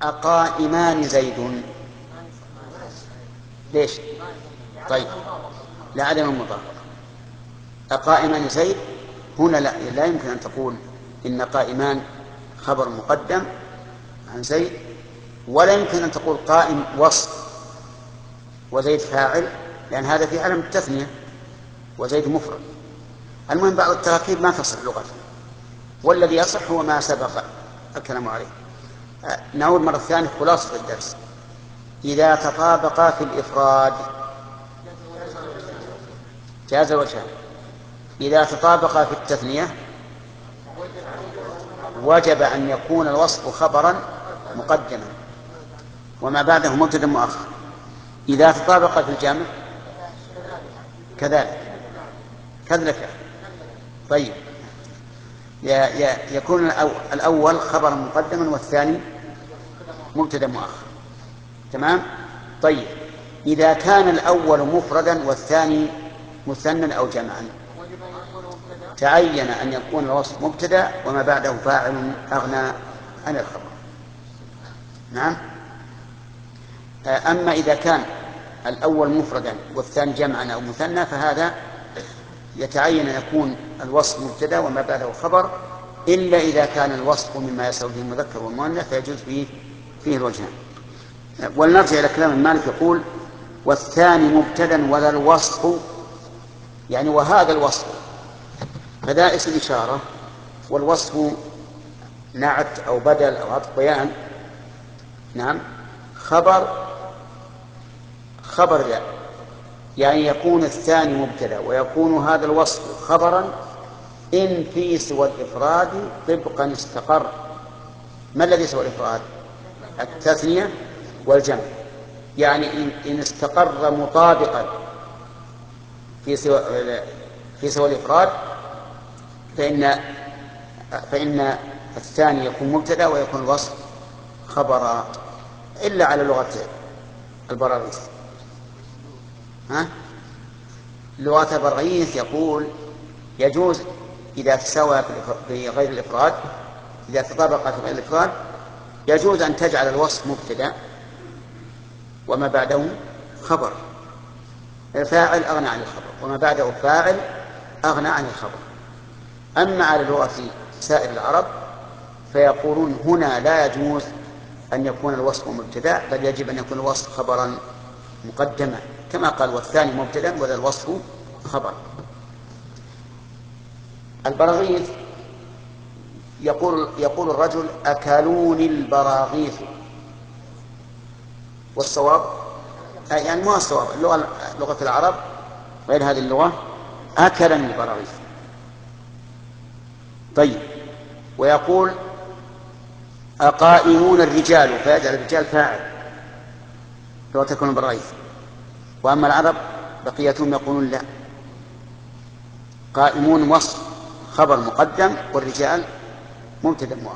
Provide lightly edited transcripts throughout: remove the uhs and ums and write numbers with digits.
أقائمان زيد. ليش؟ طيب، لعدم المطابقة. أقائمان زيد هنا لا يمكن أن تقول إن قائمان خبر مقدم عن زيد، ولا يمكن أن تقول قائم وصف وزيد فاعل، لأن هذا في علم التثنية وزيد مفرد. المهم بعض التراكيب ما تصح لغة، والذي يصح هو ما سبق الكلام عليه. نعود مرة ثانية خلاصة الدرس. إذا تطابقا في الإفراد جاز الوجهان، إذا تطابقا في التثنية وجب أن يكون الوصف خبرا مقدما وما بعده مبتدا مؤخر. إذا تطابقا في الجمع كذلك. طيب، يكون الأول خبرا مقدما والثاني مبتدا مؤخر. تمام. طيب، إذا كان الأول مفردا والثاني مثنى أو جمعا تعين أن يكون الوصف مبتدا وما بعده فاعل أغنى عن الخبر. نعم. أما إذا كان الأول مفردا والثاني جمعا أو مثنى فهذا يتعين أن يكون الوصف مبتدا وما بعده خبر، إلا إذا كان الوصف مما يسوي به المذكر والمؤنث فيجوز فيه الوجهان. ولنرجع إلى كلام المالك يقول والثاني مبتدا ولا الوصف، يعني وهذا الوصف، فذا اسم إشارة، والوصف نعت أو بدل أو عطف بيان. نعم. خبر ذا، يعني يكون الثاني مبتدا ويكون هذا الوصف خبرا إن في سوى الإفراد طبقا استقر. ما الذي سوى الإفراد؟ التثنية والجمع. يعني إن استقر مطابقا في سوى الإفراد فإن الثاني يكون مبتدا ويكون الوصف خبرا، إلا على لغة البراغيث. لغة البراغيث يقول يجوز إذا تساوى في غير الإفراد، إذا تطابق في غير الإفراد يجوز أن تجعل الوصف مبتدا وما بعده خبر، الفاعل أغنى عن الخبر وما بعده فاعل أغنى عن الخبر. أما على لغة سائر العرب فيقولون هنا لا يجوز أن يكون الوصف مبتدا، بل يجب أن يكون الوصف خبرا مقدما، كما قال والثاني مبتدا وذا الوصف خبر. البراغيث يقول الرجل أكلوني البراغيث، والصواب يعني ما الصواب، لغة العرب غير هذه اللغة أكلني البراغيث. طيب، ويقول أقائمون الرجال، فيجعل الرجال فاعل لو تكون البراغيث. وأما العرب بقيتهم يقولون لا، قائمون وصف خبر مقدم والرجال مبتدا مؤخر.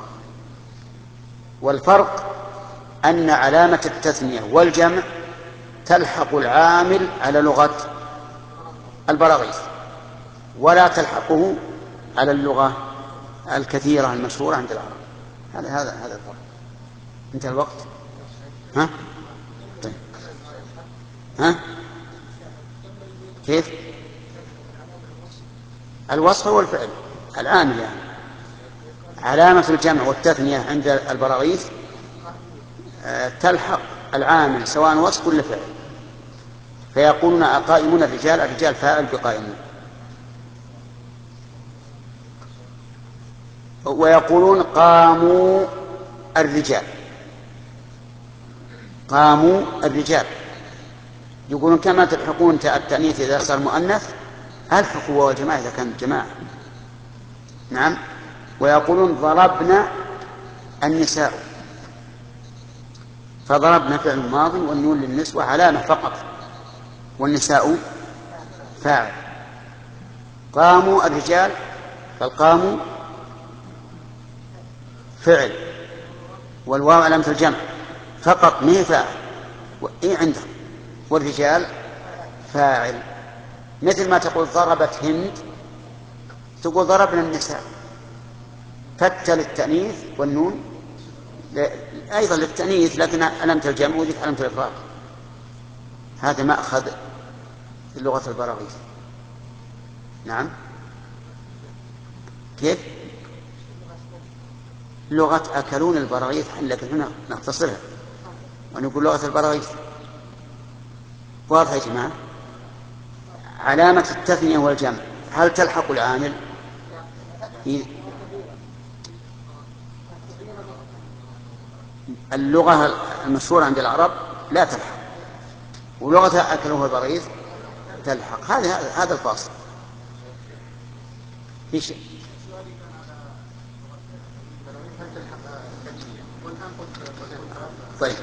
والفرق أن علامة التثنية والجمع تلحق العامل على لغة البراغيث ولا تلحقه على اللغة الكثيرة المشهورة عند العرب. هذا الفرق. انتهى الوقت. طيب. كيف؟ الوصف هو الفعل العامل، يعني علامة الجمع والتثنية عند البراغيث تلحق العامل سواء وصف ولا فعل، فيقولون أقائمون الرجال فاعل بقائمون. ويقولون قاموا الرجال، يقولون كما تلحقون التأنيث إذا صار مؤنث الحقوا والجماعة إذا كانت جماعة. نعم. ويقولون ضربنا النساء، فضربنا فعل ماضي والنون للنسوة علامة فقط والنساء فاعل. قاموا الرجال فالقاموا فعل والواو علامة الجمع فقط ما هي فاعل عندهم، والرجال فاعل. مثل ما تقول ضربت هند تقول ضربنا النساء، فتل التأنيث والنون أيضا للتأنيث، لكن علامة الجمع وذيك علامة الإفراد. هذا مأخذ اللغة البراغيث. نعم. كيف؟ لغة أكلون البراغيث، لكن هنا نختصرها ونقول لغة البراغيث. واضح يا جماعة؟ علامة التثنية والجمع هل تلحق العامل؟ اللغة المشهورة عند العرب لا تلحق، ولغة أكلوه البراغيث تلحق. هذا الفاصل. في شيء. طيب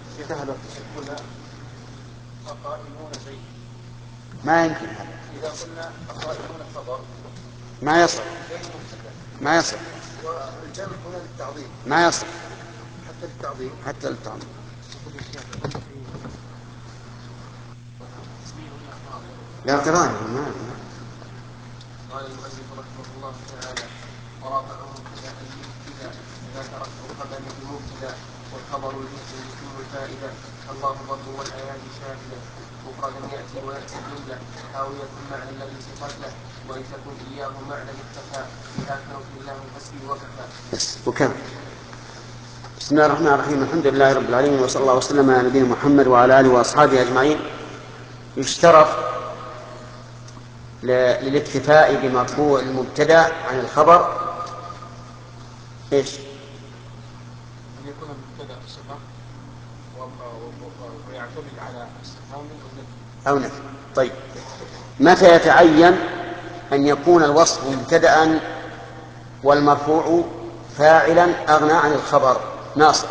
ما يمكن هذا. إذا قلنا القائمون الخبر ما يصح، ما يصح. والجمع هنا للتعظيم ما يصح، حتى للتعظيم، حتى للتعظيم. لا قرآن. قال المؤلف رحمه الله تعالى: ورافعه ابتداء إذا تركه خبر بمبتدأ، والخبر الاسم يكون الفائدة. الله ضرب والآيات شاهدة، مفردا يأتي ويأتي الجملة، أو يكون معنى الذي قبله، وإن تكن إياه معنى اكتفى، بها كون الله حسبي وكفى. وكم. بسم الله الرحمن الرحيم. الحمد لله رب العالمين، وصلى الله وسلم على نبينا محمد وعلى آله وأصحابه أجمعين. يشترط للاكتفاء بمرفوع المبتدأ عن الخبر ايش؟ أن يكون المبتدأ صفة ويعتمد على استفهام أو نفي. طيب، متى يتعين أن يكون الوصف مبتدأ والمرفوع فاعلا أغنى عن الخبر؟ ناصر.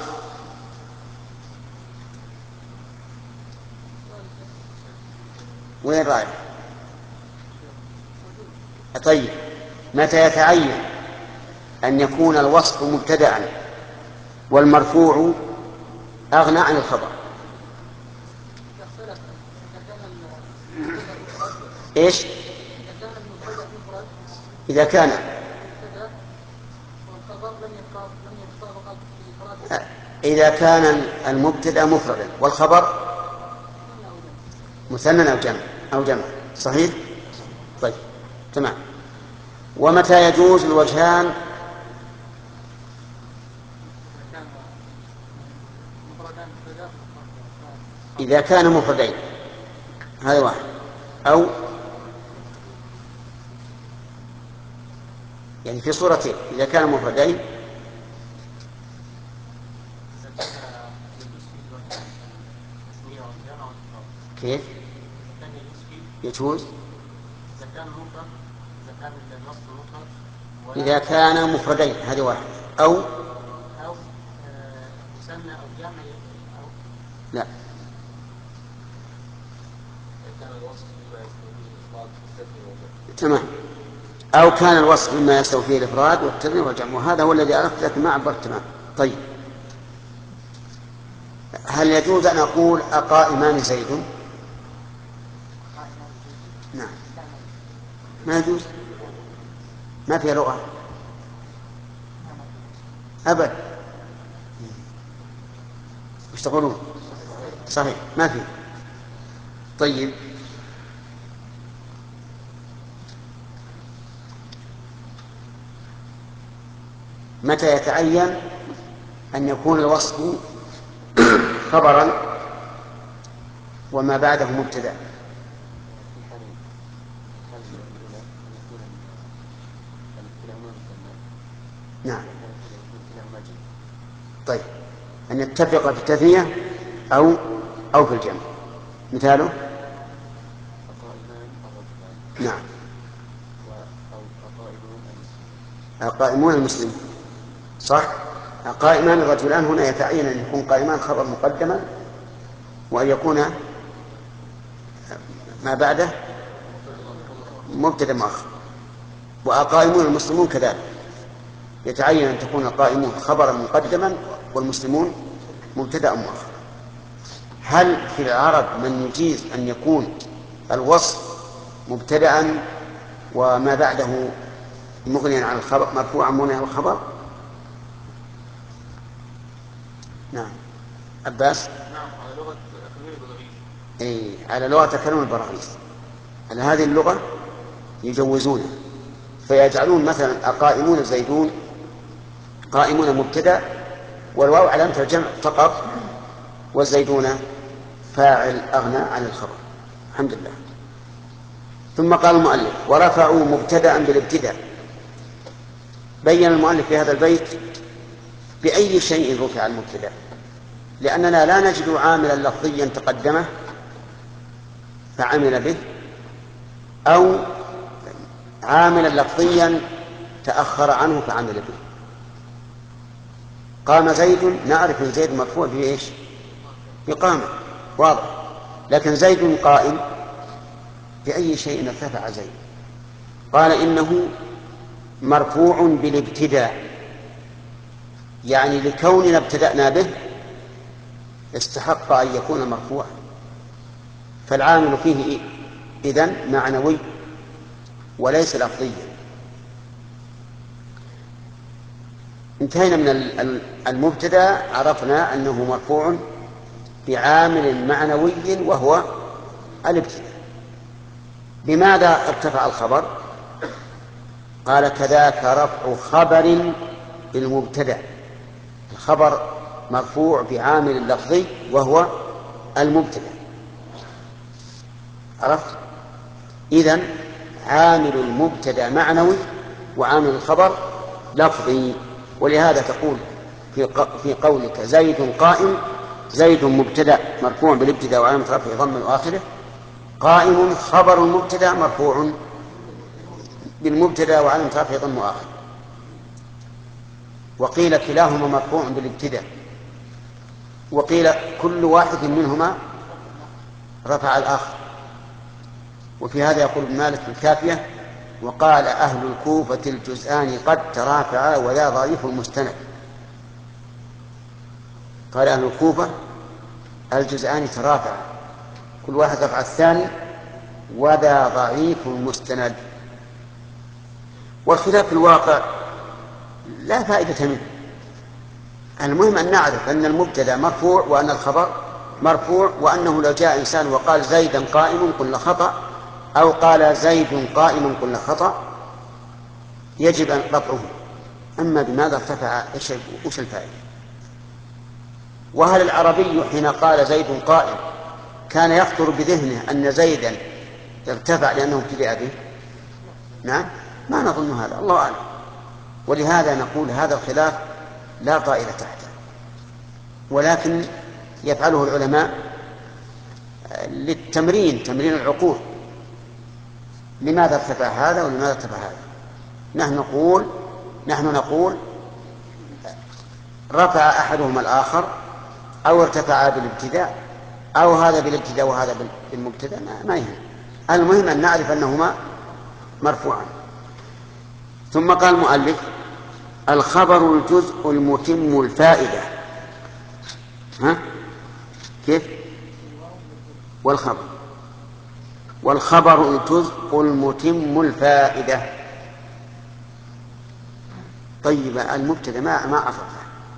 وين رايح؟ طيب، متى يتعين أن يكون الوصف مبتدأ والمرفوع أغنى عن الخبر؟ إيش؟ إذا كان المبتدأ مفردا والخبر مثنى أو جمع. صحيح؟ طيب تمام. ومتى يجوز الوجهان؟ إذا كان مفردين، هذا واحد، أو يعني في صورتين. إذا كان مفردين كيف يجوز؟ إذا كان مفردين، هذه واحد، أو مثنى أو جمع، أو لا. تمام. أو كان الوصف مما يستوي فيه الإفراد والتثنية والجمع، وهذا هو الذي عرفت لكن ما عبرت تمام. طيب، هل يجوز أن أقول أقائمان زيد؟ نعم. ما يجوز، ما فيها لغة أبد. وش تقولون؟ صحيح ما فيه. طيب، متى يتعين أن يكون الوصف خبرا وما بعده مبتدأ؟ نعم. طيب، أن يتفق في التثنية أو في الجمع. مثاله نعم القائمون المسلمون. صح. قائمان الرجلان هنا يتعين أن يكون قائمان خبر مقدما، وأن يكون ما بعده مبتدأ مؤخر. وقائمون المسلمون كذلك يتعين أن تكون القائمون خبرا مقدما والمسلمون مبتدأ مؤخر. هل في العرب من يجيز أن يكون الوصف مبتدأ وما بعده مغنيا عن الخبر، مرفوعا مغنيا عن الخبر؟ نعم. عباس. نعم، على لغة أكاديمية البلاغية. أي على لغة أكاديمية البراغيث، على هذه اللغة يجوزونها، فيجعلون مثلا القائمون الزيدون قائمون مبتدأ والواو علامة الجمع فقط، والزيدون فاعل أغنى عن الخبر. الحمد لله. ثم قال المؤلف ورفعوا مبتدأ بالابتداء. بين المؤلف في هذا البيت بأي شيء رفع المبتدأ، لأننا لا نجد عاملا لفظيا تقدمه فعمل به، أو عاملا لفظيا تأخر عنه فعمل به. قام زيد، نعرف ان زيد مرفوع بإيش؟ بقامة، واضح. لكن زيد قائم، بأي شيء ارتفع زيد؟ قال إنه مرفوع بالابتداء، يعني لكوننا ابتدأنا به استحق أن يكون مرفوعا، فالعامل فيه إذن معنوي وليس لفظيا. انتهينا من المبتدأ، عرفنا أنه مرفوع بعامل معنوي وهو الابتداء. بماذا ارتفع الخبر؟ قال كذاك رفع خبر بالمبتدأ، الخبر مرفوع بعامل لفظي وهو المبتدأ. عرفت؟ إذن عامل المبتدأ معنوي وعامل الخبر لفظي. ولهذا تقول في قولك زيد قائم، زيد مبتدأ مرفوع بالابتداء وعلامة رفعه ضم آخره، قائم خبر المبتدأ مرفوع بالمبتدأ وعلامة رفعه ضم آخره. وقيل كلاهما مرفوع بالابتداء، وقيل كل واحد منهما رفع الآخر. وفي هذا يقول ابن مالك في الكافية وقال أهل الكوفة الجزآن قد ترافعا ولا ضعيف المستند. قال أهل الكوفة الجزآن ترافعا، كل واحد رفع الثاني وذا ضعيف مستند. والخلاف في الواقع لا فائدة منه، المهم أن نعرف أن المبتدأ مرفوع وأن الخبر مرفوع، وأنه لو جاء إنسان وقال زيدا قائم قلنا خطأ، أو قال زيد قائم قلنا خطأ، يجب أن رفعه. أما بماذا ارتفع وش الفائدة؟ وهل العربي حين قال زيد قائم كان يخطر بذهنه أن زيدا ارتفع لأنه ابتدأ به؟ نعم، ما نظن هذا، الله أعلم. ولهذا نقول هذا الخلاف لا طائل تحته، ولكن يفعله العلماء للتمرين، تمرين العقول، لماذا ارتفع هذا ولماذا ارتفع هذا. نحن نقول رفع أحدهما الآخر، أو ارتفع بالابتداء، أو هذا بالابتداء وهذا بالمبتدأ، ما يهم، المهم أن نعرف أنهما مرفوعان. ثم قال المؤلف الخبر الجزء المتم الفائدة. كيف؟ والخبر الجزء المتم الفائدة. طيب المبتدأ ما عرفه،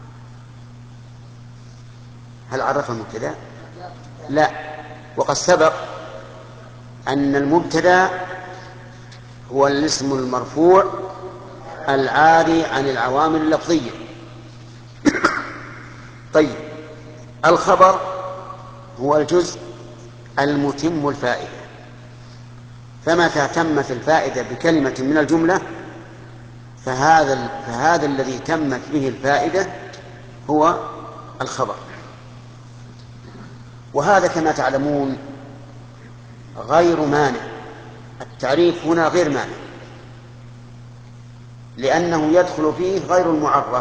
هل عرف المبتدأ؟ لا. وقد سبق أن المبتدأ هو الاسم المرفوع العاري عن العوامل اللفظية. طيب الخبر هو الجزء المتم الفائدة، فمتى تمت الفائدة بكلمة من الجملة فهذا الذي تمت به الفائدة هو الخبر. وهذا كما تعلمون غير مانع، التعريف هنا غير مانع، لأنه يدخل فيه غير المعرف.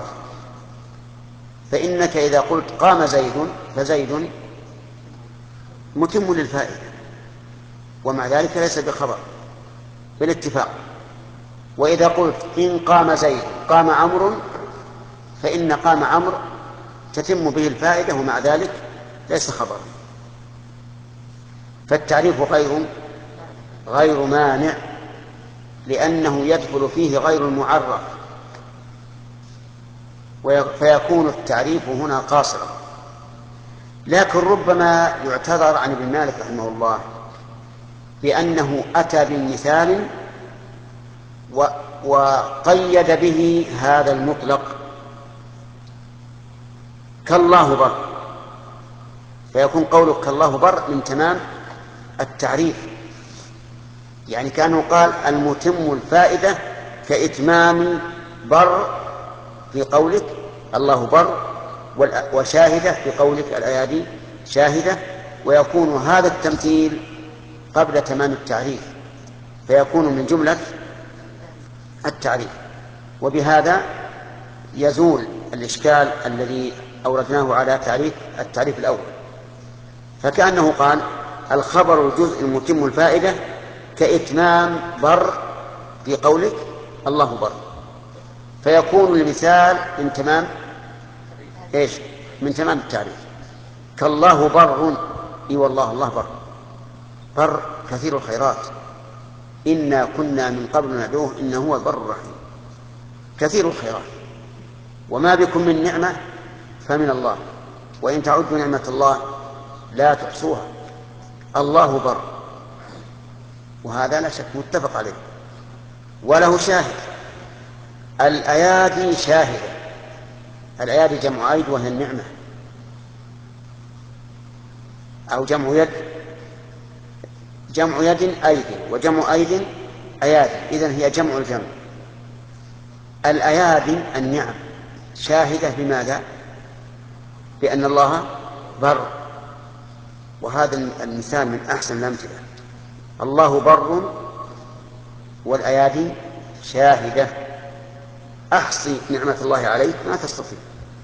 فإنك إذا قلت قام زيد فزيد متم للفائدة، ومع ذلك ليس بخبر بالاتفاق. وإذا قلت إن قام زيد قام عمرو فإن قام عمرو تتم به الفائدة ومع ذلك ليس خبرا. فالتعريف غير مانع، لأنه يدخل فيه غير المعرف، فيكون التعريف هنا قاصرا. لكن ربما يعتذر عن ابن مالك رحمه الله بأنه أتى بمثال وقيد به هذا المطلق كالله بر، فيكون قولك كالله بر من تمام التعريف، يعني كأنه قال المتم الفائدة كإتمام بر في قولك الله بر، وشاهدة في قولك الأيادي شاهدة، ويكون هذا التمثيل قبل تمام التعريف فيكون من جملة التعريف. وبهذا يزول الإشكال الذي أوردناه على التعريف الأول، فكأنه قال الخبر الجزء المتم الفائدة كإتمام بر في قولك الله بر، فيكون المثال من تمام إيش؟ من تمام التعريف. كالله بر، إي والله الله بر، بر كثير الخيرات، إنا كنا من قبل ندعوه إنه هو البر الرحيم، كثير الخيرات، وما بكم من نعمة فمن الله، وإن تعدوا نعمة الله لا تحصوها، الله بر، وهذا لا شك متفق عليه. وله شاهد، الأيادي شاهدة، الأيادي جمع أيد وهي النعمة، أو جمع يد، جمع يد أيد وجمع أيد أيادي، إذن هي جمع الجمع. الأيادي النعم شاهدة بماذا؟ بأن الله بر، وهذا المثال من أحسن الأمثلة، الله بر والأيادي شاهدة، أحصي نعمة الله عليك ما تستطيع.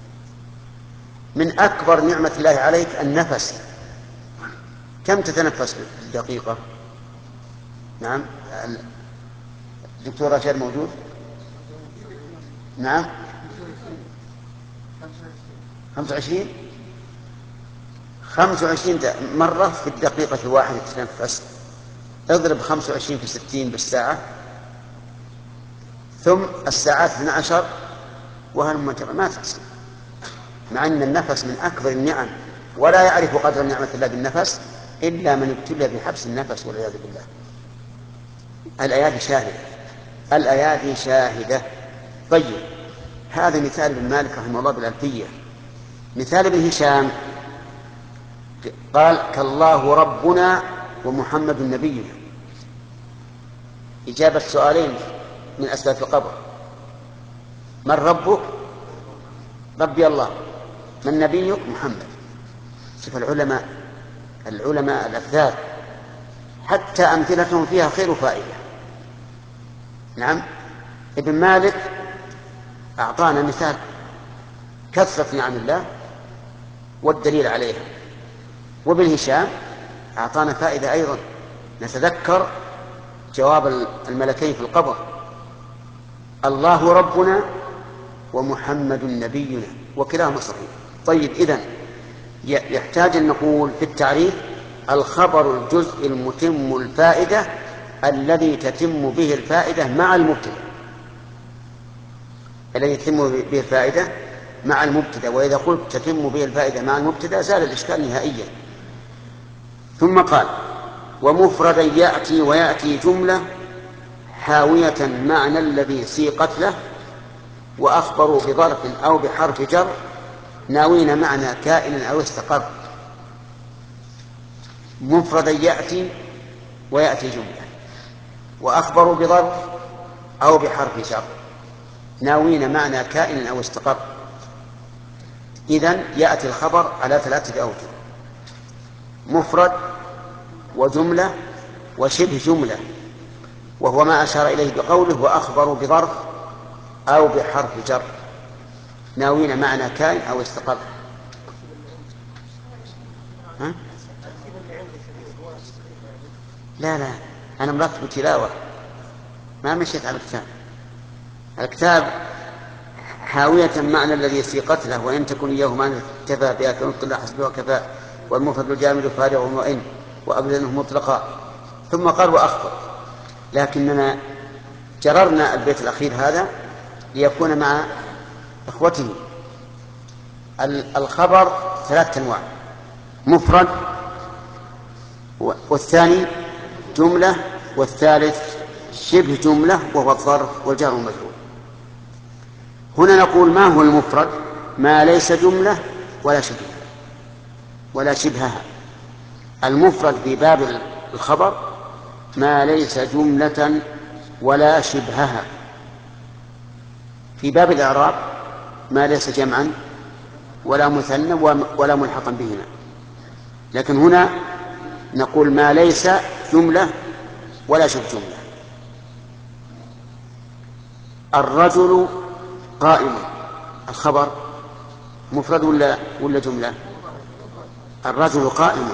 من أكبر نعمة الله عليك النفس، كم تتنفس في الدقيقة؟ نعم، الدكتور رشاد موجود؟ نعم، 25 مرة في الدقيقة الواحدة تتنفس، اضرب 25 في 60 بالساعة، ثم الساعات 12 وهالمجرى ما تحصل، مع أن النفس من أكبر النعم، ولا يعرف قدر نعمة الله بالنفس إلا من ابتلي بحبس النفس والعياذ بالله. الأيادي شاهدة، الأيادي شاهدة. طيب، هذا مثال ابن مالك رحمه الله بالألفية. مثال ابن هشام قال كالله ربنا ومحمد نبينا، إجابة سؤالين من أسئلة القبر: من ربك؟ ربي الله. من نبيك؟ محمد. شوف العلماء الأفذاذ حتى أمثلتهم فيها خير وفائدة. نعم، ابن مالك أعطانا مثال كثرة نعم الله والدليل عليها، وابن هشام أعطانا فائدة أيضا، نتذكر جواب الملكين في القبر: الله ربنا ومحمد نبينا، وكلاهما صحيح. طيب، إذن يحتاج أن نقول في التعريف الخبر الجزء المتم الفائدة الذي تتم به الفائدة مع المبتدأ، الذي تتم به الفائدة مع المبتدأ، وإذا قلت تتم به الفائدة مع المبتدأ زال الإشكال نهائيا. ثم قال: ومفردا يأتي ويأتي جملة حاوية معنى الذي سيقت له، وأخبروا بظرف أو بحرف جر ناوين معنى كائن أو استقر. مفردا يأتي ويأتي جملة، وأخبروا بظرف أو بحرف جر ناوين معنى كائن أو استقر. إذن يأتي الخبر على 3 أوجه: مفرد وجملة وشبه جملة، وهو ما أشار إليه بقوله وأخبروا بظرف أو بحرف جر ناوين معنى كائن أو استقر. ها؟ لا، أنا مرتب تلاوة، ما مشيت على الكتاب حاوية معنى الذي سيقت له، وإن تكن إياه معنى كفى بها كنط الله حسبه وكفى، والمفرد الجامد فارغ وإن وأبدنه مطلقا. ثم قال وأخبر، لكننا جررنا البيت الأخير هذا ليكون مع إخوته. الخبر 3 أنواع: مفرد، والثاني جملة، والثالث شبه جملة وهو الظرف والجار والمجرور. هنا نقول ما هو المفرد؟ ما ليس جملة ولا شبهها. المفرد في باب الخبر ما ليس جملة ولا شبهها. في باب الإعراب ما ليس جمعا ولا مثنى ولا ملحقا بهما. لكن هنا نقول ما ليس جملة ولا شبه جملة. الرجل قائم، الخبر مفرد ولا جملة؟ الرجل قائم.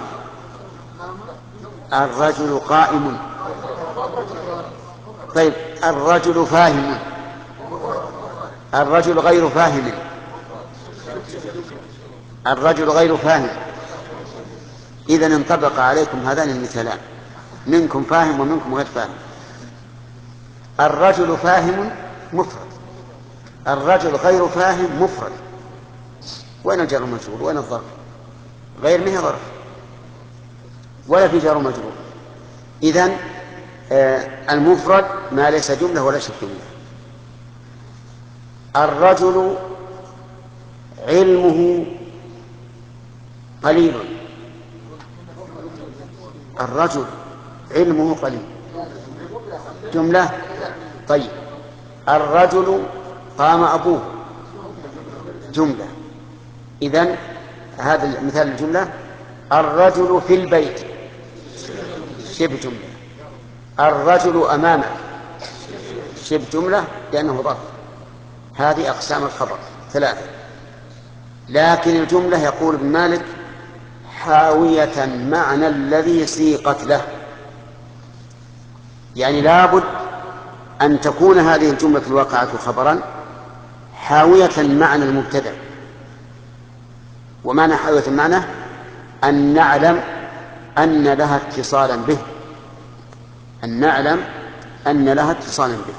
الرجل قائم. طيب الرجل فاهم. الرجل غير فاهم. الرجل غير فاهم. إذن انطبق عليكم هذان المثالان، منكم فاهم ومنكم غير فاهم. الرجل فاهم مفرد، الرجل غير فاهم مفرد. وين الجار والمجرور؟ وين الظرف؟ غير منه ظرف ولا في جار ومجرور. إذن المفرد ما ليس جملة ولا شبه جملة. الرجل علمه قليل. الرجل علمه قليل جملة. طيب الرجل قام أبوه جملة. إذن هذا مثال الجملة. الرجل في البيت شبه جملة. الرجل أمامه شبه جملة لأنه ظرف. هذه أقسام الخبر ثلاثة. لكن الجملة يقول ابن مالك حاوية معنى الذي سيقت له، يعني لابد أن تكون هذه الجملة الواقعة خبرا حاوية معنى المبتدأ. ومعنى حاوية المعنى أن نعلم أن لها اتصالا به، أن نعلم أن لها اتصالا به،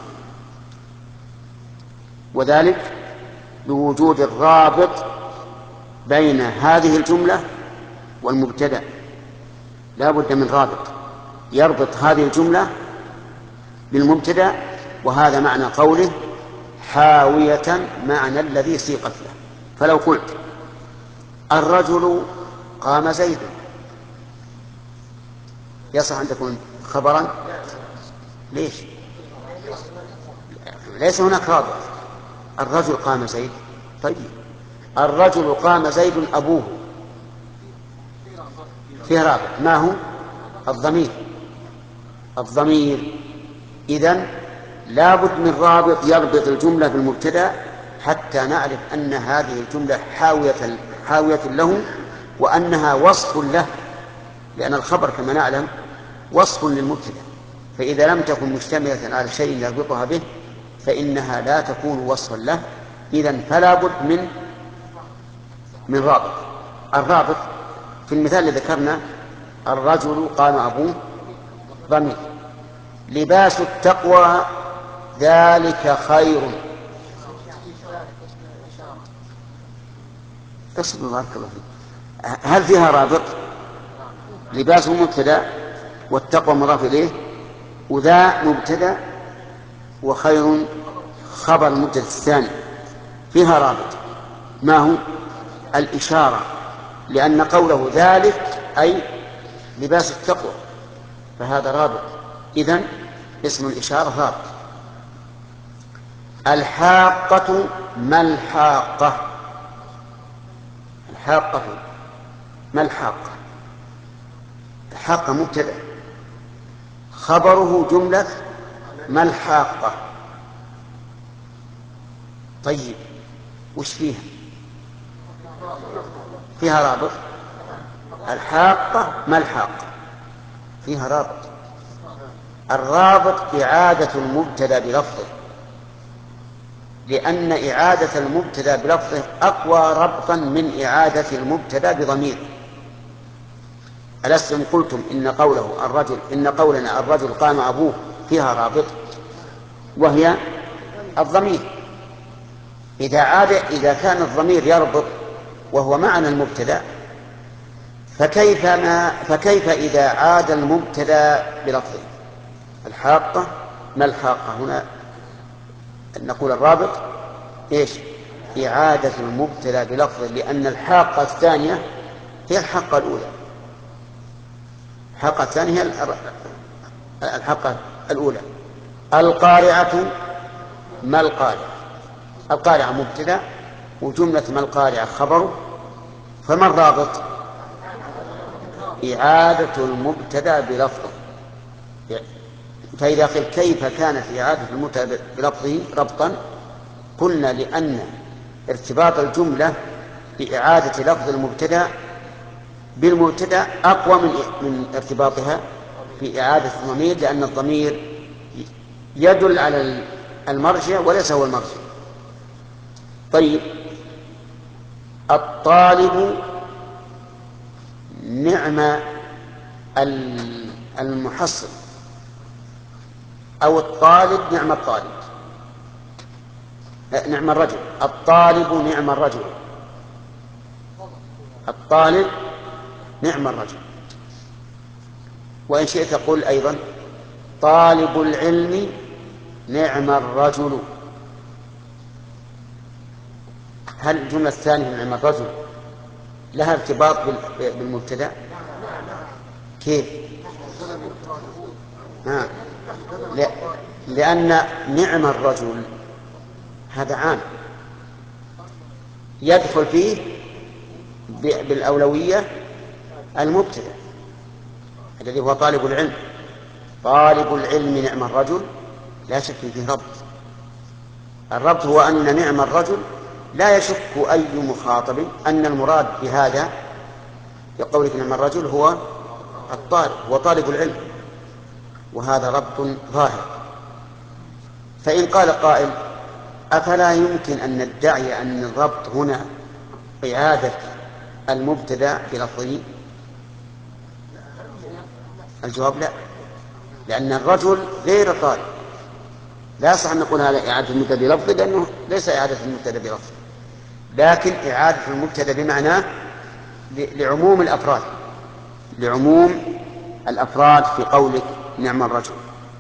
وذلك بوجود الرابط بين هذه الجملة والمبتدأ. لا بد من رابط يربط هذه الجملة بالمبتدأ، وهذا معنى قوله حاوية معنى الذي سيقت له. فلو قلت الرجل قام زيد يصح أن تكون خبرا؟ ليش؟ ليس هناك رابط. الرجل قام زيد. طيب الرجل قام زيد أبوه فيه رابط، ما هو؟ الضمير. إذن لابد من رابط يربط الجملة بالمبتدأ حتى نعرف أن هذه الجملة حاوية له وأنها وصف له، لأن الخبر كما نعلم وصف للمبتدأ، فإذا لم تكن مشتملة على شيء يربطها به فإنها لا تكون وصفا له. إذن فلا بد من رابط. الرابط في المثال الذي ذكرنا الرجل قام أبوه ضمير. لباس التقوى ذلك خير. اصبر بارك الله فيك. هل فيها رابط؟ لباس مبتدأ والتقوى مضاف إليه، وذا مبتدأ وخير خبر المبتدأ الثاني. فيها رابط، ما هو؟ الإشارة، لأن قوله ذلك أي لباس التقوى، فهذا رابط. إذن اسم الإشارة رابط. الحاقة ما الحاقة؟ الحاقة ما الحاقة؟ الحاقة مبتدأ خبره جملة ما الحاقة. طيب وش فيها؟ فيها رابط. الحاقة ما الحاقة فيها رابط. الرابط إعادة المبتدأ بلفظه، لأن إعادة المبتدأ بلفظه أقوى ربطا من إعادة المبتدأ بضمير. ألستم قلتم إن قولنا الرجل قام أبوه فيها رابط وهي الضمير. إذا كان الضمير يربط وهو معنى المبتدأ فكيف إذا عاد المبتدأ بلفظه؟ الحاقة، ما الحاقة هنا؟ نقول الرابط إيش؟ إعادة المبتدأ بلفظه، لأن الحاقة الثانية هي الحاقة الأولى. الحاقة الثانية هي الحاقة الأولى. القارعة، ما القارعة؟ القارعة مبتدأ وجملة ما القارعة خبر، فما الرابط؟ إعادة المبتدأ بلفظه. فإذا قيل كيف كانت إعادة المبتدأ بلفظه ربطا، قلنا لأن ارتباط الجملة بإعادة لفظ المبتدأ بالمبتدأ أقوى من ارتباطها بإعادة الضمير، لأن الضمير يدل على المرجع وليس هو المرجع. طيب، الطالب نعم المحصل، أو الطالب نعم الطالب، نعم الرجل. الطالب نعم الرجل، الطالب نعم الرجل. وإن شئت قل أيضا طالب العلم نعم الرجل. هل الجملة الثانية نعم الرجل لها ارتباط بالمبتدأ؟ كيف؟ لأن نعم الرجل هذا عام يدخل فيه بالأولوية المبتدأ الذي هو طالب العلم. طالب العلم نعم الرجل لا شك فيه ربط. الربط هو أن نعم الرجل لا يشك أي مخاطب أن المراد بهذا بقولك نعم الرجل هو الطالب، هو طالب العلم، وهذا ربط ظاهر. فإن قال قائل أفلا يمكن أن ندعي أن الربط هنا إعادة المبتدأ بلفظه؟ الجواب لا، لأن الرجل غير طالب، لا يصح أن نقول هذا إعادة المبتدأ بلفظه، لأنه ليس إعادة المبتدأ بلفظه، لكن إعادة المبتدأ بمعناه لعموم الأفراد، لعموم الأفراد في قولك نعم الرجل.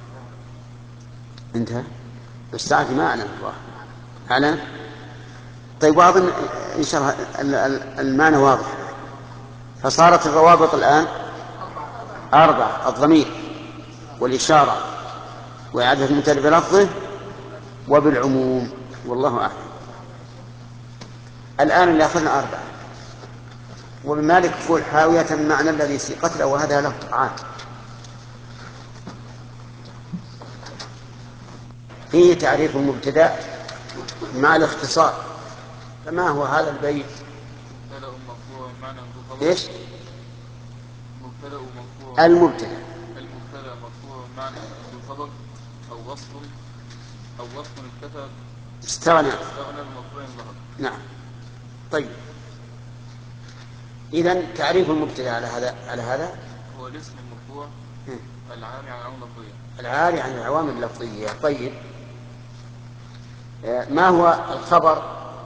انتهى الساعة ما أعلم الله أعلم. طيب، وأظن إن شاء الله المعنى واضح. فصارت الروابط الآن 4: الضمير والإشارة وإعادة المبتدأ بلفظه وبالعموم، والله أعلم. الآن اللي أخذنا 4. وابن مالك يقول حاوية معنى الذي سيقتله، وهذا له عام. فيه تعريف المبتدأ مع الاختصار. فما هو هذا البيت؟ ايش؟ المبتدأ مرفوع معنى الخبر أو وصف اكتفى استغنى بمرفوع ظهر. نعم. طيب، إذن تعريف المبتدأ على هذا هو الاسم المرفوع العاري عن العوامل اللفظية. العاري عن العوامل اللفظية. طيب، ما هو الخبر؟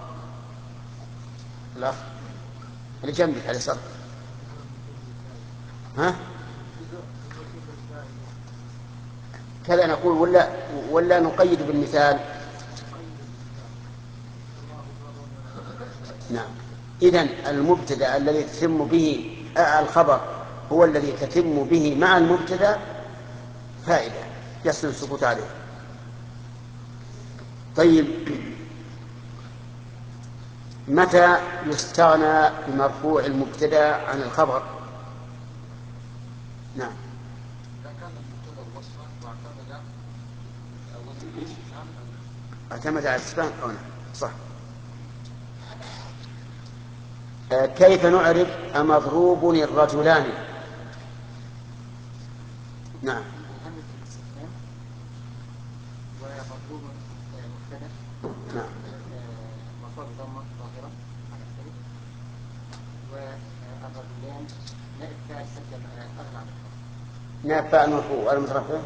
الأخ اللي جنبك على اليسار، ها؟ كذا نقول ولا نقيد بالمثال؟ نعم. إذن المبتدأ الذي تتم به الخبر هو الذي تتم به مع المبتدأ فائدة يحسن السكوت عليه. طيب، متى يستغنى بمرفوع المبتدأ عن الخبر؟ نعم. اعتمد على الاسبان أو نعم صح. كيف نعرف أمضروب الرجلان؟ نعم. نعم. والرجلان نائب فاعل سجل أغلى. نائب فاعل مرفوع والمترفع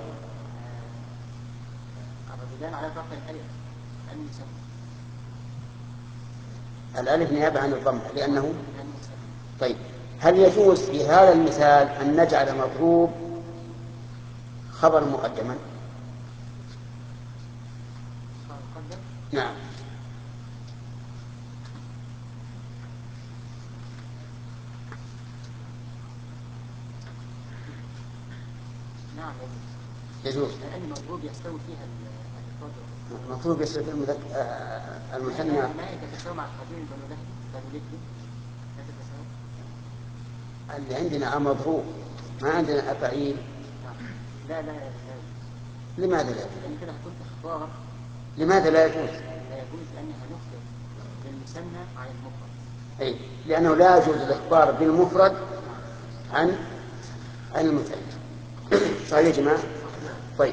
الرجلان على رفع الألف لأنه يسمى الألف نيابة عن الضمة لأنه. طيب، هل يجوز في هذا المثال أن نجعل مضروب خبر مقدما؟ نعم. نعم يجوز. لأن المضروب يستوي فيها المضروب يستوي فيها المثنى. ما هي تتساوي مع القديم بنو لهب لا تتساوي. اللي عندنا مضروب ما عندنا أفعيل. لا لماذا لا يجوز؟ لأن كده هتكون إخبار. لماذا لا يجوز؟ لا يجوز لأنها نخبر بالمثنى عن المفرد. أي لأنه لا يجوز الإخبار بالمفرد عن المثنى. صحيح يا جماعة؟ طيب،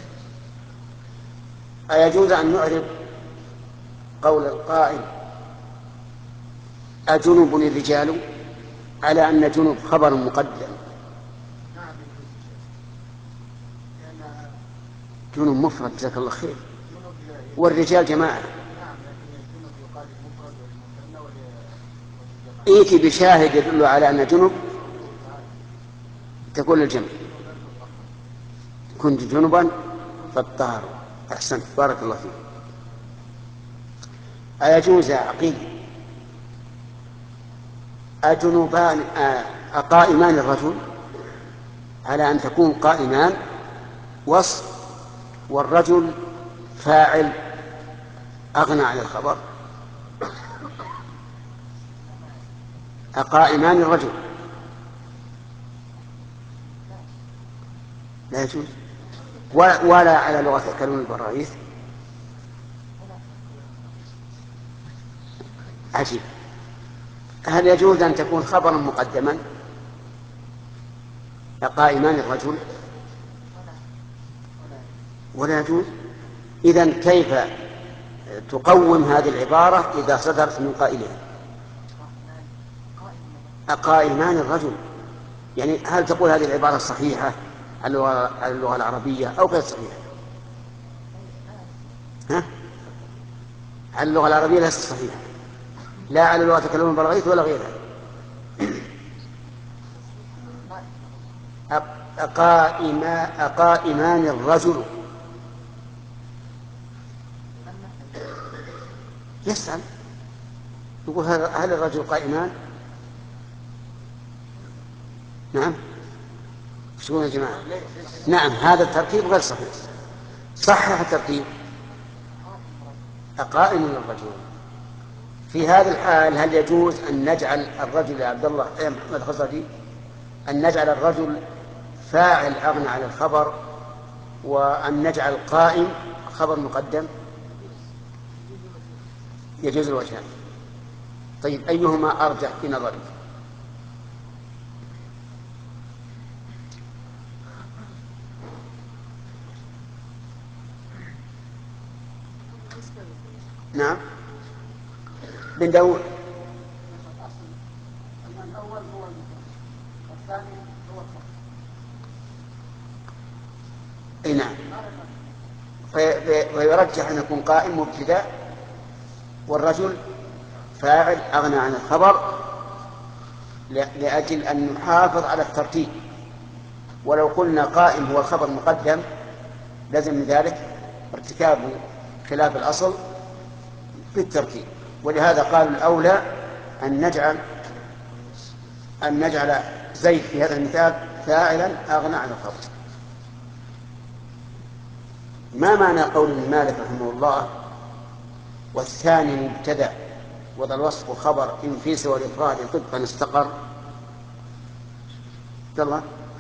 أيجوز أن نعرب قول القائل أجنب الرجال على أن جنب خبر مقدم؟ جنب مفرد جزاك الله خير، والرجال جماعة. ائتي بشاهد يدل على أن جنب تكون الجمع. كنت جنبا فاطهروا. أحسنت، بارك الله فيك. أيجوز يا عقيل أجنبان أقائمان الرجل على أن تكون قائمان وصف والرجل فاعل أغنى عن الخبر؟ أقائمان الرجل لا يجوز، ولا على لغة الكلم البرايث. عجيب. هل يجوز أن تكون خبرا مقدما أقائمان الرجل؟ ولا يجوز. إذن كيف تقوم هذه العبارة إذا صدرت من قائلها؟ أقائمان الرجل، يعني هل تقول هذه العبارة صحيحة على اللغة العربية أو غير صحيحة؟ على اللغة العربية ليست صحيحة، لا على لغة الكلام البلاغية ولا غيرها. أقائمان الرجل. يسأل يقول هل الرجل قائمان؟ نعم. شو يا جماعة؟ نعم، هذا التركيب غير صحيح. صحح التركيب. أقائم الرجل. في هذا الحال هل يجوز أن نجعل الرجل يا عبد الله يا محمد خصدي أن نجعل الرجل فاعل أغنى عن الخبر وأن نجعل قائم خبر مقدم؟ يجوز الوجهان. طيب، أيهما أرجح في نظرك؟ نعم، بن داود. الأول هو الثاني هو الخبر. أي نعم. ويرجح أن يكون قائم مبتدأ والرجل فاعل أغنى عن الخبر لأجل أن نحافظ على الترتيب. ولو قلنا قائم هو الخبر مقدم لازم من ذلك ارتكاب خلاف الأصل في الترتيب. ولهذا قال الأولى أن نجعل زيد في هذا المثال فاعلا أغنى عن الخبر. ما معنى قول مالك رحمه الله والثاني مبتدأ وذا الوصف خبر إن في سوى الإفراد طبقا استقر؟ الله،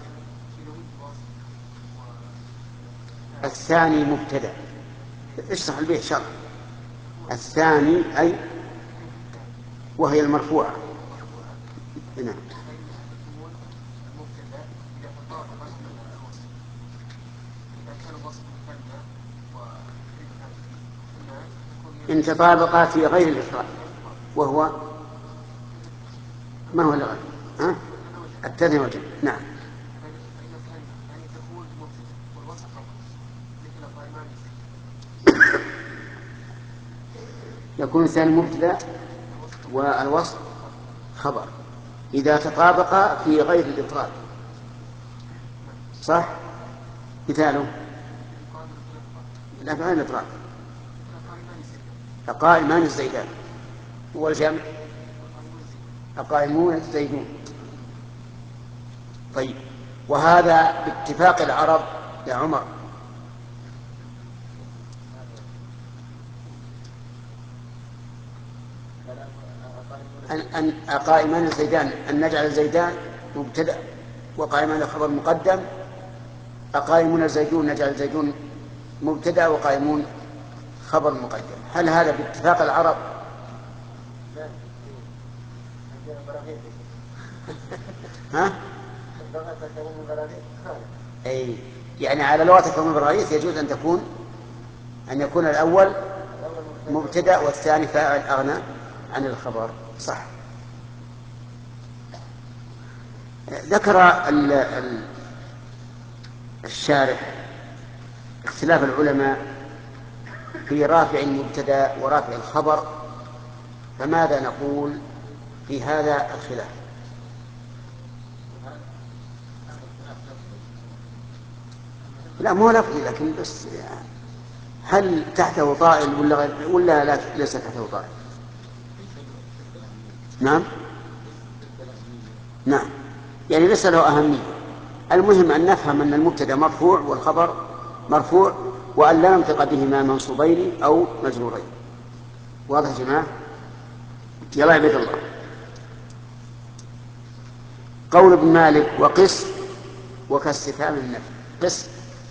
الثاني مبتدأ. اشرح البيت شرح. الثاني أي وهي المرفوعة. نعم. إن تطابقا في غير الإفراد، وهو ما هو اللغة؟ التثنية والجمع. نعم. يكون الثاني مبتدأ والوصف خبر. إذا تطابق في غير الإفراد. صح؟ مثاله الأفعال الإفراد القائمان الزيدان، والجمع القائمون الزيدون. طيب، وهذا باتفاق العرب يا عمر أن قائمان الزيدان أن نجعل الزيدان مبتدأ وقائمان خبر مقدم، أقائمون الزيدون نجعل الزيدون مبتدأ وقائمون خبر مقدم. هل هذا باتفاق العرب؟ ها؟ أي يعني على لغة قوم إبراهيم يجوز أن يكون الأول مبتدأ والثاني فاعل أغنى عن الخبر. صح. ذكر الشارح اختلاف العلماء في رافع المبتدأ ورافع الخبر، فماذا نقول في هذا الخلاف؟ لا مو لفظي، لكن بس هل تحته طائل ولا لا ليس تحته طائل؟ نعم نعم، يعني ليس له أهمية. المهم أن نفهم أن المبتدأ مرفوع والخبر مرفوع، وأن لا ننطق بهما منصوبين أو مجرورين. واضح يا جماعة؟ يلا عباد الله. قول ابن مالك وقس وكاستفهام النفي. قس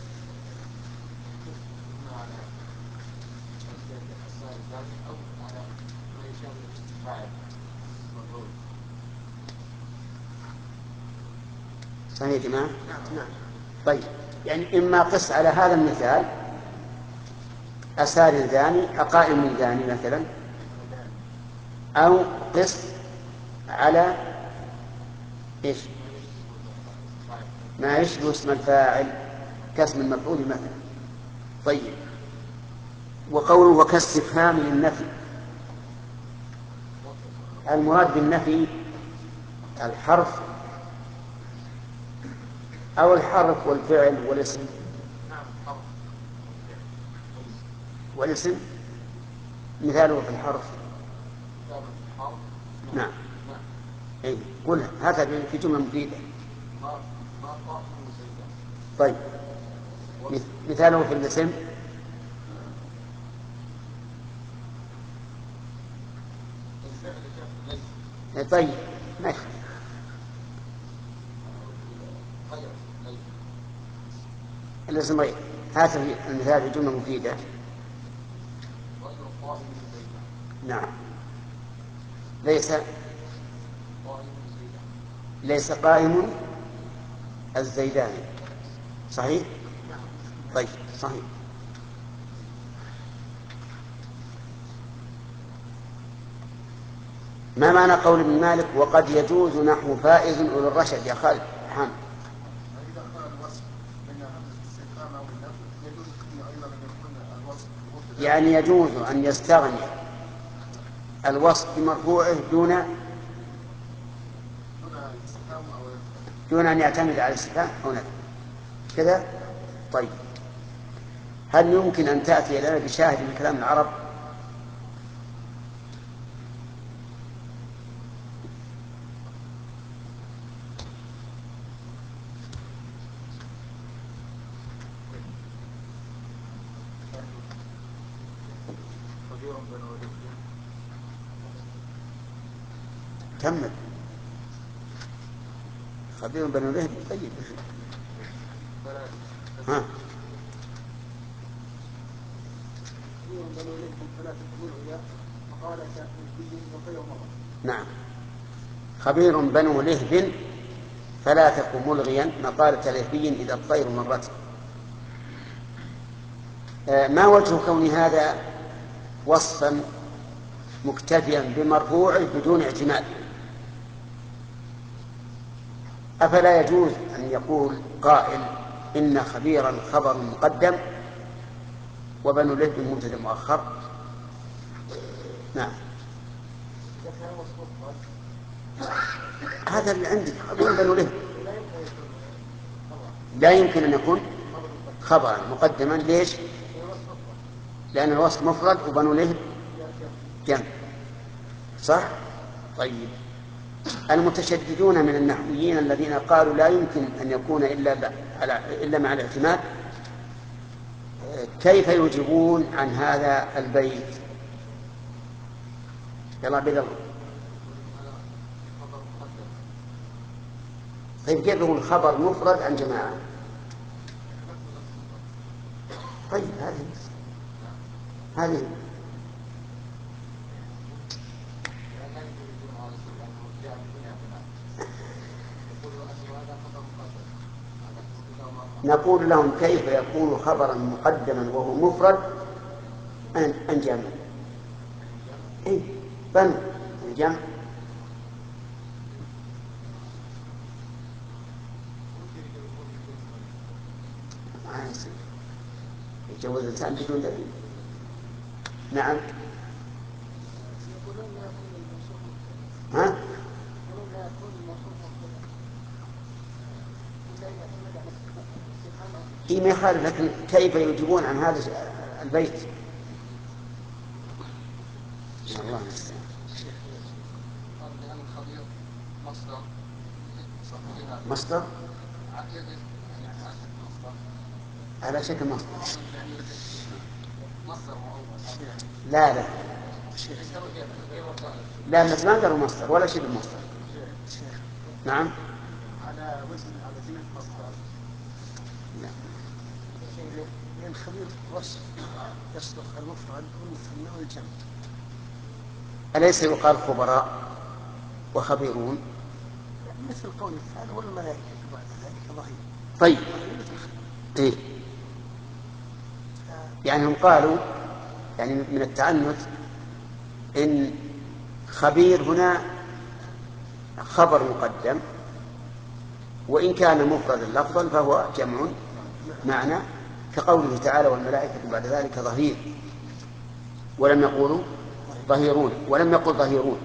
صحيح يا جماعة؟ نعم. طيب، يعني إما قس على هذا المثال أسار داني أقائم داني مثلا، أو قس على إيش ما يشبه اسم الفاعل كاسم المفعول مثلا. طيب، وقوله وكاستفهام للنفي، المراد بالنفي الحرف أو الحرف والفعل والاسم؟ والاسم مثاله في الحرف. نعم. أي قلها هذا في جملة مفيدة. طيب، مثاله في الاسم. طيب ماشي. الاسم غير هذا المثال في جملة مفيدة. نعم. ليس قائم الزيداني. صحيح. طيب صحيح. ما معنى قول ابن مالك وقد يجوز نحو فائز أولو الرشد يا خالد حامد؟ يعني يجوز أن يستغني الوصف بمرفوعه دون أن يعتمد على الاستفهام أو نفي كذا. طيب، هل يمكن أن تأتي لنا بشاهد من كلام العرب؟ كمل. خبير بنو لهب. طيب ها. نعم. خبير بنو لهب فلا تك ملغيا مقالة لهبي إذا الطير مرت. ما وجه كون هذا وصفا مكتفيا بمرفوعه بدون اعتماد؟ أفلا يجوز أن يقول قائل إن خبيرا خبر مقدم وبنو لهب مبتدأ مؤخر؟ نعم. هذا اللي عندك أقول بنو له. لا يمكن أن يكون خبرا مقدما. ليش؟ لأن الوصف مفرد وبنو له جمع. صح؟ طيب، المتشددون من النحويين الذين قالوا لا يمكن أن يكون إلا مع الاعتماد، كيف يجيبون عن هذا البيت؟ يلا عبد الله. طيب كيف يكون خبر مفرد عن جماعة؟ طيب هذه نقول لهم كيف يكون خبرا مقدما وهو مفرد عن جمع؟ اي بنو الجمع. يجوز الإنسان بدون دليل. نعم. ها؟ هي ما يخالف، لكن كيف يجيبون عن هذا البيت؟ الله المستعان. مصدر على شكل مصدر. لا بس ما قالوا مصدر ولا شبه مصدر. نعم. على وزن على زمن مصدر. لأن خبير وصف يصدق المفرد والمثنى والجمع. أليس يقال خبراء وخبيرون؟ مثل قوله تعالى والملائكة بعد ذلك ظهير. طيب إيه؟ يعني هم قالوا يعني من التعنت إن خبير هنا خبر مقدم، وإن كان مفردا لفظا فهو جمع معنى، كقوله تعالى والملائكة بعد ذلك ظهير، ولم يقولوا ظهيرون، ولم يقل ظهيرون.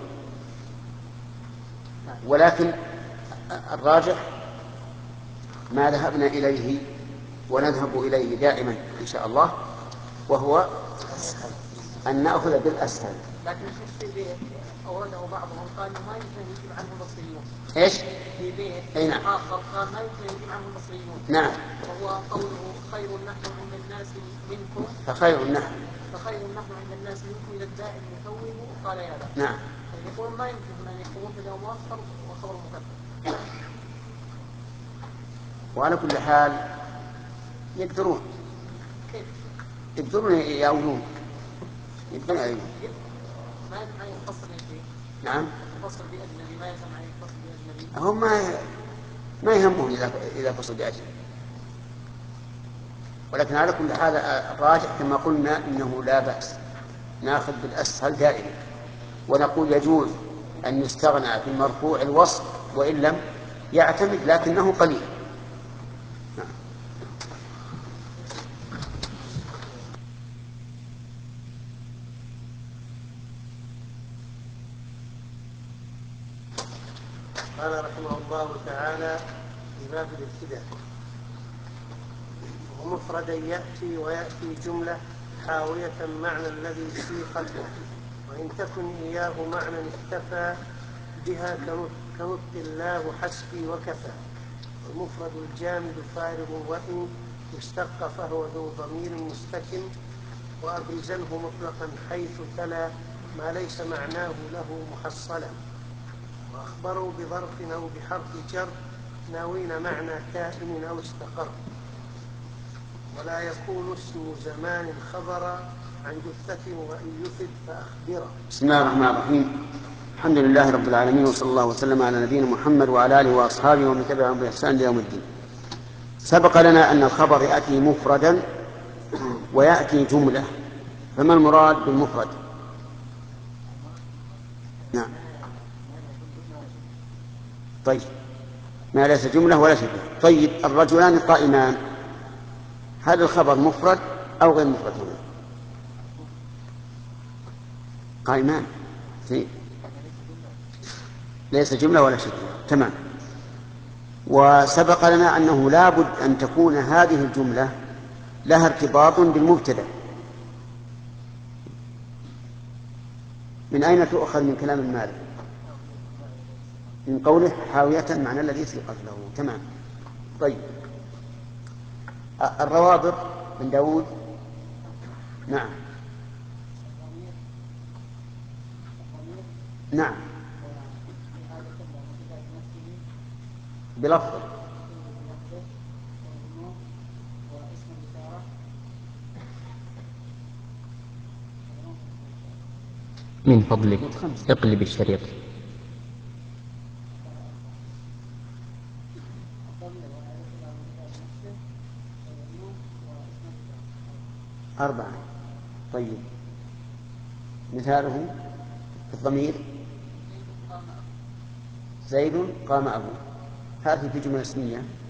ولكن الراجح ما ذهبنا إليه ونذهب إليه دائما إن شاء الله، وهو أن نأخذ بالأسهل. لكن في بيت أورده بعضهم قال ما يمكن يجيب عنه المصريون. إيش؟ في بيت نعم. آخر قال ما يمكن يجيب عنه المصريون. نعم. وهو قوله خير نحن عند الناس منكم. فخير نحن عند الناس منكم إلى الدائم يكون قال يا لا. نعم. يقول ما يمكن أن يكون مبتدأ ومؤخر وخبر مقدم. وعلى كل حال يقدرون يأولون يقدرون يأولون. ما يمكن أن يفصل شيء. نعم. يفصل بأجنبي ما يسمع أن يفصل بأجنبي. هم ما يهمهم إذا فصل بأجنبي، ولكن على كل حال الراجح كما قلنا إنه لا بأس نأخذ بالأسهل دائما، ونقول يجوز أن يستغنى في مرفوع الوصف وإن لم يعتمد لكنه قليل. قال رحمه الله تعالى في باب الابتداء: ومفردا يأتي ويأتي جملة حاوية معنى الذي سيقته، وإن تكن إياه معنى اكتفى بها كنطق الله حسبي وكفى. والمفرد الجامد فارغ وإن اشتق فهو ذو ضمير مستكن، وأبرزنه مطلقا حيث تلا ما ليس معناه له محصلا. وأخبروا بظرف أو بحرف جر ناوين معنى كائن أو استقر، ولا يكون اسم زمان خبرا عن جثة وإن يفد فأخبره. بسم الله الرحمن الرحيم. الحمد لله رب العالمين، وصلى الله وسلم على نبينا محمد وعلى آله وأصحابه ومن تبعهم بإحسان إلى يوم الدين. سبق لنا أن الخبر يأتي مفردا ويأتي جملة، فما المراد بالمفرد؟ نعم. طيب، ما ليس جملة ولا شبه. طيب، الرجلان قائمان، هذا الخبر مفرد أو غير مفرد هنا؟ قائمان. ليس جملة ولا شيء. تمام. وسبق لنا أنه لا بد أن تكون هذه الجملة لها ارتباط بالمبتدأ. من أين تؤخذ من كلام المالك؟ من قوله حاوية معنى الذي سيقت له. تمام. طيب، الروابط من داود. نعم نعم بلفظ. من فضلك اقلب الشريط. أربعة. طيب، مثاله في الضمير زيد قام أبوه، هذه في جملة اسمية